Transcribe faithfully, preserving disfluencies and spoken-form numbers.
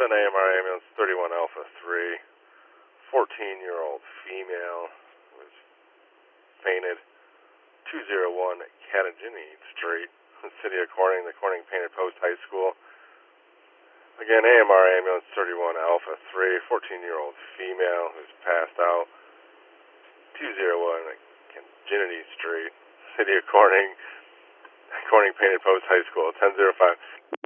ten A M R ambulance thirty-one Alpha three, fourteen-year-old female was fainted, two oh one Categonie Street, City of Corning, the Corning Painted Post High School. Again, A M R ambulance thirty-one Alpha three, fourteen-year-old female who's passed out, two oh one Categonie Street, City of Corning, Corning Painted Post High School, ten oh five.